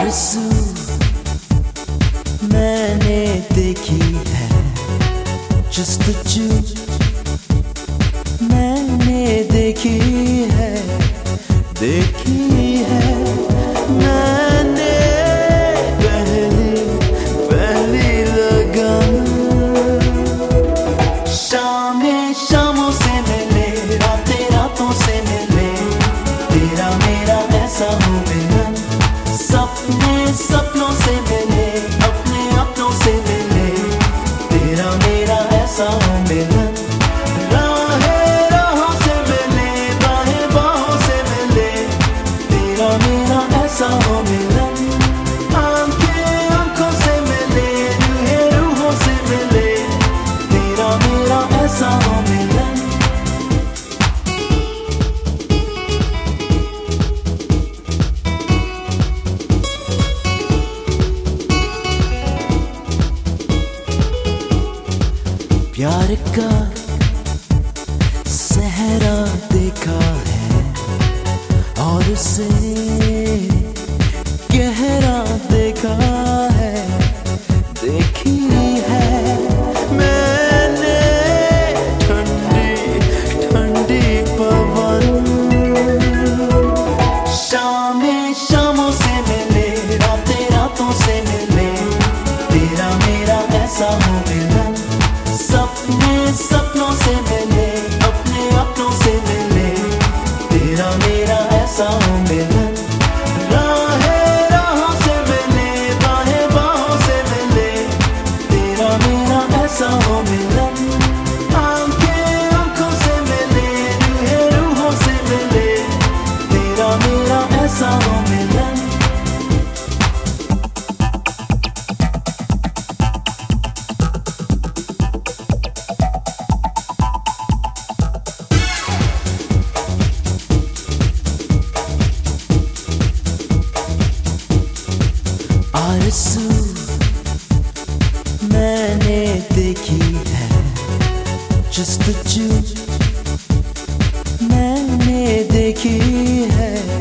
आरज़ू मैंने देखी है, जस्तजू मैंने देखी है, देखी है मैंने पहली लगन। शामों से मिले, रातों से मिले, तेरा मेरा ऐसा हो मिलन। सपनों से मिले, अपनों से मिले, तेरा मेरा ऐसा हो मिलन। राहों से मिले, बाहों से मिले, तेरा मेरा ऐसा हो मिलन। आंखों से मिले, रूहों से मिले, तेरा मेरा ऐसा हो मिलन। प्यार का सहरा देखा है और उसे गहरा देखा है, देखी है मैंने ठंडी पवन। शामों से मिले, रातों से मिले, तेरा मेरा ऐसा हो मिलन। सपनों से मिले, अपनों से मिले, तेरा मेरा ऐसा हो मिलन। राहों से मिले, बाहों से मिले, तेरा मेरा ऐसा हो मिलन। आंखों से मिले, रूहों से मिले, तेरा मेरा ऐसा हो मिलन। आरज़ू मैंने देखी है, जस्तजू मैंने देखी है।